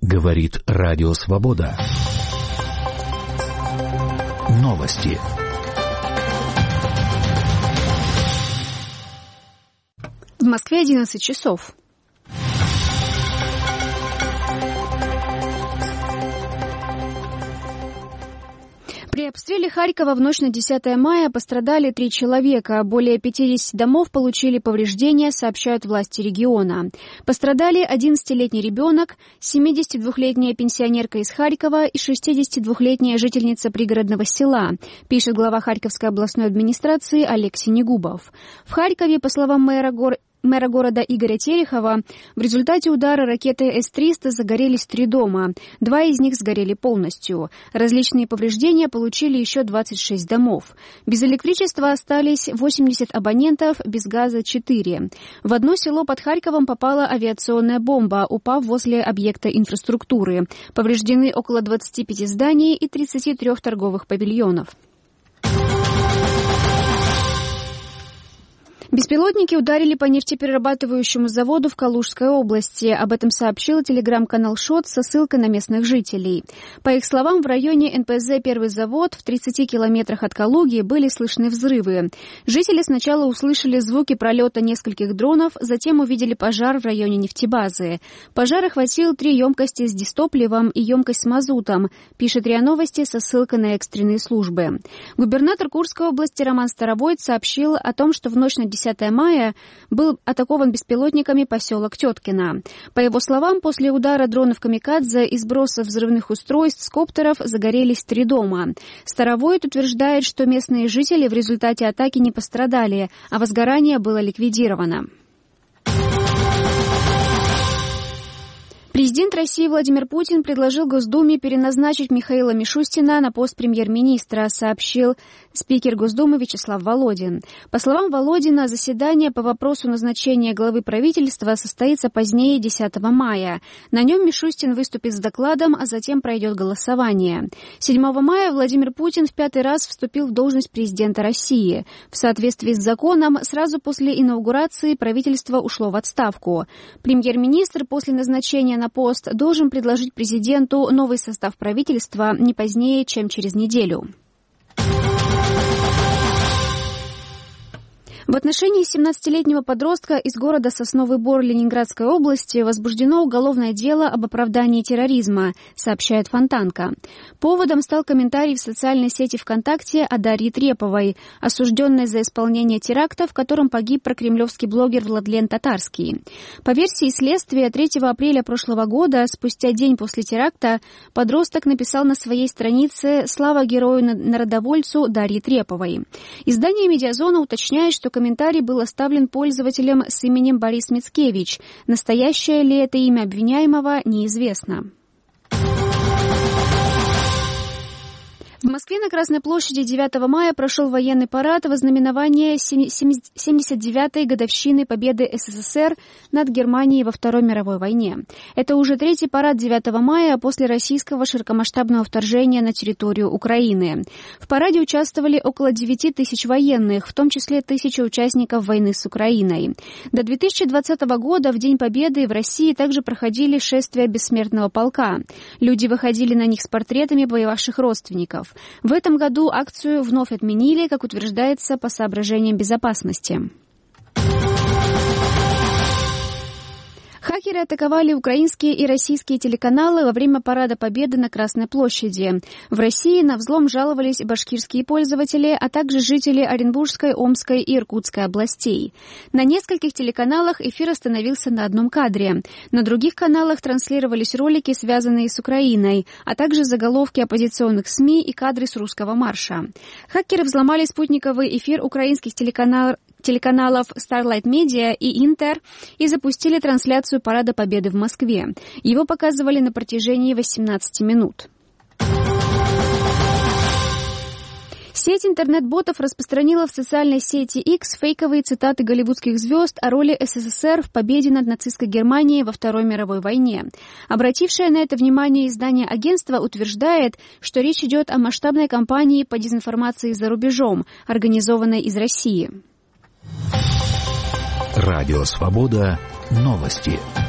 Говорит Радио Свобода. Новости. В Москве 11 часов. При обстреле Харькова в ночь на 10 мая пострадали 3 человека. Более 50 домов получили повреждения, сообщают власти региона. Пострадали 11-летний ребенок, 72-летняя пенсионерка из Харькова и 62-летняя жительница пригородного села, пишет глава Харьковской областной администрации Олег Синегубов. В Харькове, по словам мэра города Игоря Терехова, в результате удара ракеты С-300 загорелись 3 дома. 2 из них сгорели полностью. Различные повреждения получили еще 26 домов. Без электричества остались 80 абонентов, без газа 4. В одно село под Харьковом попала авиационная бомба, упав возле объекта инфраструктуры. Повреждены около 25 зданий и 33 торговых павильонов. Беспилотники ударили по нефтеперерабатывающему заводу в Калужской области. Об этом сообщил телеграм-канал ШОТ со ссылкой на местных жителей. По их словам, в районе НПЗ «Первый завод» в 30 километрах от Калуги были слышны взрывы. Жители сначала услышали звуки пролета нескольких дронов, затем увидели пожар в районе нефтебазы. Пожар охватил 3 емкости с дистопливом и емкость с мазутом, пишет РИА Новости со ссылкой на экстренные службы. Губернатор Курской области Роман Старовойт сообщил о том, что в ночь на 10 мая был атакован беспилотниками поселок Теткино. По его словам, после удара дронов «Камикадзе» и сброса взрывных устройств с коптеров загорелись 3 дома. Старовойт утверждает, что местные жители в результате атаки не пострадали, а возгорание было ликвидировано. Президент России Владимир Путин предложил Госдуме переназначить Михаила Мишустина на пост премьер-министра, сообщил спикер Госдумы Вячеслав Володин. По словам Володина, заседание по вопросу назначения главы правительства состоится позднее 10 мая. На нем Мишустин выступит с докладом, а затем пройдет голосование. 7 мая Владимир Путин в 5-й раз вступил в должность президента России. В соответствии с законом, сразу после инаугурации правительство ушло в отставку. Премьер-министр после назначения на пост должен предложить президенту новый состав правительства не позднее, чем через неделю. В отношении 17-летнего подростка из города Сосновый Бор Ленинградской области возбуждено уголовное дело об оправдании терроризма, сообщает Фонтанка. Поводом стал комментарий в социальной сети ВКонтакте о Дарье Треповой, осужденной за исполнение теракта, в котором погиб прокремлевский блогер Владлен Татарский. По версии следствия, 3 апреля прошлого года, спустя день после теракта, подросток написал на своей странице «Слава герою-народовольцу Дарье Треповой». Издание «Медиазона» уточняет, что комментарий был оставлен пользователем с именем Борис Мицкевич. Настоящее ли это имя обвиняемого, неизвестно. В Москве на Красной площади 9 мая прошел военный парад во знаменование 79-й годовщины победы СССР над Германией во Второй мировой войне. Это уже 3-й парад 9 мая после российского широкомасштабного вторжения на территорию Украины. В параде участвовали около 9 тысяч военных, в том числе 1000 участников войны с Украиной. До 2020 года в День Победы в России также проходили шествия Бессмертного полка. Люди выходили на них с портретами воевавших родственников. В этом году акцию вновь отменили, как утверждается, по соображениям безопасности. Хакеры атаковали украинские и российские телеканалы во время Парада Победы на Красной площади. В России на взлом жаловались башкирские пользователи, а также жители Оренбургской, Омской и Иркутской областей. На нескольких телеканалах эфир остановился на одном кадре. На других каналах транслировались ролики, связанные с Украиной, а также заголовки оппозиционных СМИ и кадры с русского марша. Хакеры взломали спутниковый эфир украинских телеканалов Starlight Media и Интер и запустили трансляцию Парада Победы в Москве. Его показывали на протяжении 18 минут. Сеть интернет-ботов распространила в социальной сети X фейковые цитаты голливудских звезд о роли СССР в победе над нацистской Германией во Второй мировой войне. Обратившее на это внимание издание агентства утверждает, что речь идет о масштабной кампании по дезинформации за рубежом, организованной из России. Радио Свобода. Новости.